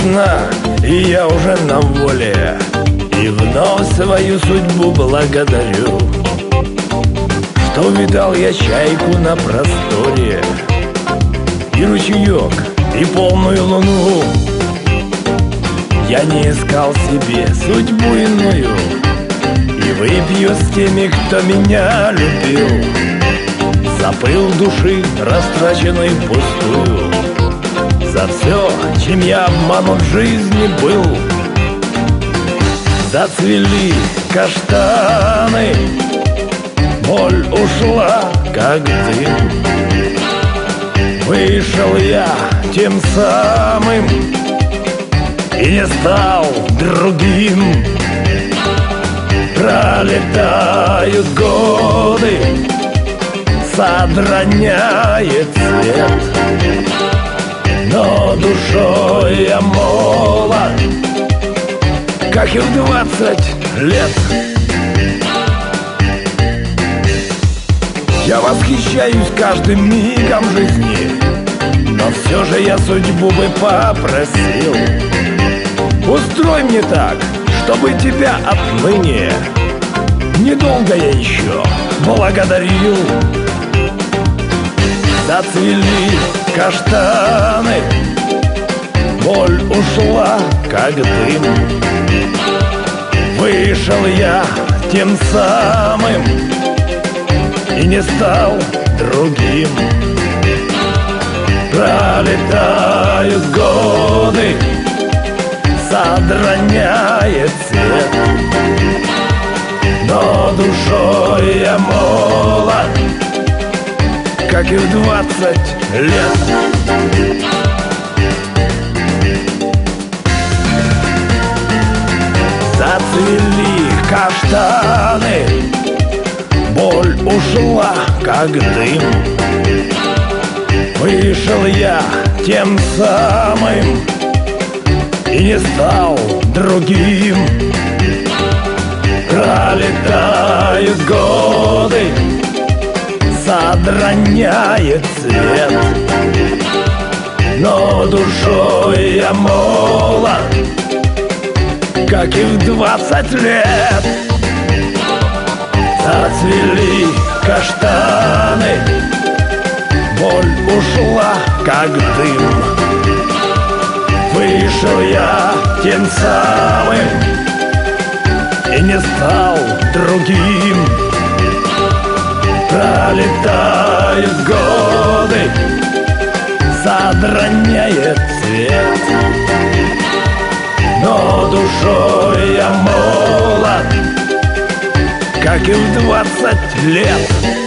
весна, и я уже на воле, и вновь свою судьбу благодарю, что увидал я чайку на просторе, и ручеек, и полную луну. Я не искал себе судьбу иную, и выпью с теми, кто меня любил, за пыл души, растраченной впустую, за все, чем я обманут в жизни был. Зацвели каштаны, боль ушла, как дым. Вышел я тем самым и не стал другим. Пролетают годы, сад роняет цвет, но душой я молод, как и в 20 лет. Я восхищаюсь каждым мигом жизни, но все же я судьбу бы попросил: устрой мне так, чтобы тебя отныне недолго я еще благодарил. Зацвели каштаны, боль ушла, как дым. Вышел я тем самым и не стал другим. Пролетают годы, сад роняет цвет, но душой я молод, как и в 20 лет. Зацвели каштаны, боль ушла, как дым. Вышел я тем самым и не стал другим. Пролетают годы, сад роняет цвет, но душой я молод, как и в 20 лет. Зацвели каштаны, боль ушла, как дым. Вышел я тем самым и не стал другим. Пролетают годы, сад роняет цвет, но душой я молод, как и в 20 лет.